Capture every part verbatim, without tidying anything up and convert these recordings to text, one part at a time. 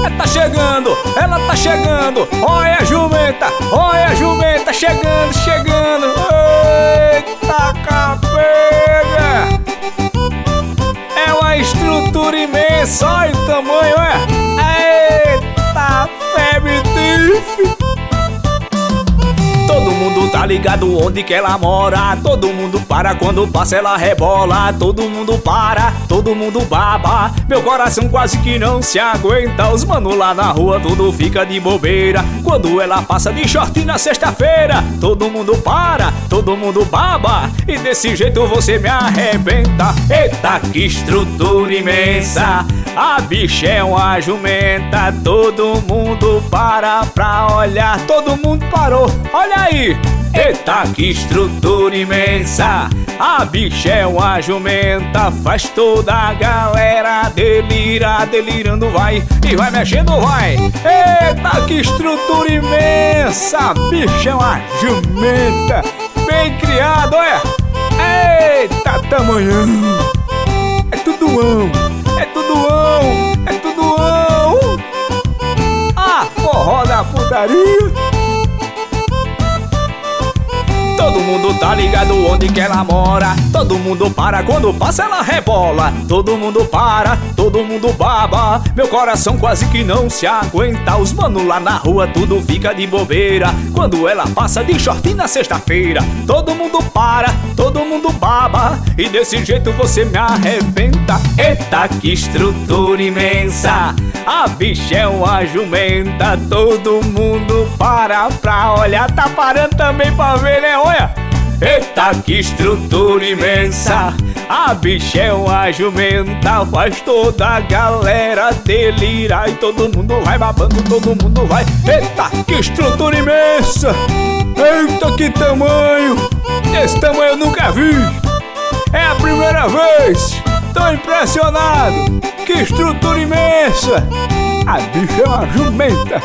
Tá chegando, ela tá chegando. Olha a jumenta, olha a jumenta chegando, chegando. Eita capega! É uma estrutura imensa, olha o tamanho, é. Eita febre tif. Todo mundo tá ligado onde que ela mora. Todo mundo para quando passa ela rebola. Todo mundo para, todo mundo baba. Meu coração quase que não se aguenta. Os mano lá na rua tudo fica de bobeira. Quando ela passa de short na sexta-feira, todo mundo para, todo mundo baba. E desse jeito você me arrebenta. Eita que estrutura imensa. A bicha é uma jumenta. Todo mundo para pra olhar. Todo mundo parou, olha aí. Eita que estrutura imensa. A bicha é uma jumenta. Faz toda a galera delirar. Delirando vai e vai mexendo vai. Eita que estrutura imensa. A bicha é uma jumenta. Bem criado, olha. Eita tamanhão. É tudo ão. É tudo ão. É tudo ão. Ah, forró da putaria. Todo mundo tá ligado onde que ela mora. Todo mundo para quando passa ela rebola. Todo mundo para, todo mundo baba. Meu coração quase que não se aguenta. Os mano lá na rua tudo fica de bobeira. Quando ela passa de short na sexta-feira, todo mundo para, todo mundo baba. E desse jeito você me arrebenta. Eita que estrutura imensa. A bicha é uma jumenta. Todo mundo para pra olhar. Tá parando também pra ver, né? Olha! Eita que estrutura imensa. A bicha é uma jumenta. Faz toda a galera delirar. E todo mundo vai babando, todo mundo vai. Eita que estrutura imensa. Eita que tamanho. Esse tamanho eu nunca vi. É a primeira vez. Tô impressionado. Que estrutura imensa. A bicha é uma jumenta.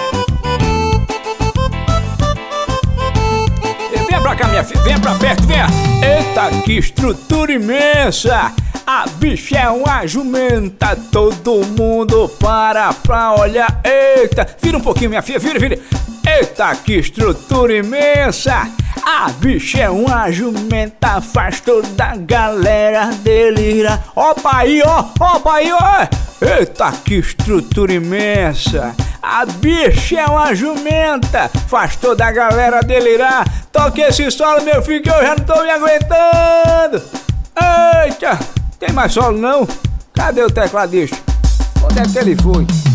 Venha pra cá, minha filha, venha pra perto, venha. Eita, que estrutura imensa. A bicha é uma jumenta. Todo mundo para pra olhar. Eita, vira um pouquinho, minha filha, vira, vira. Eita, que estrutura imensa. A bicha é uma jumenta. Faz toda a galera delirar. Opa aí, ó, opa aí, ó. Eita, que estrutura imensa. A bicha é uma jumenta. Faz toda a galera delirar. Toque esse solo, meu filho, que eu já não tô me aguentando. Eita, tem mais solo não? Cadê o tecladista? Onde é que ele foi?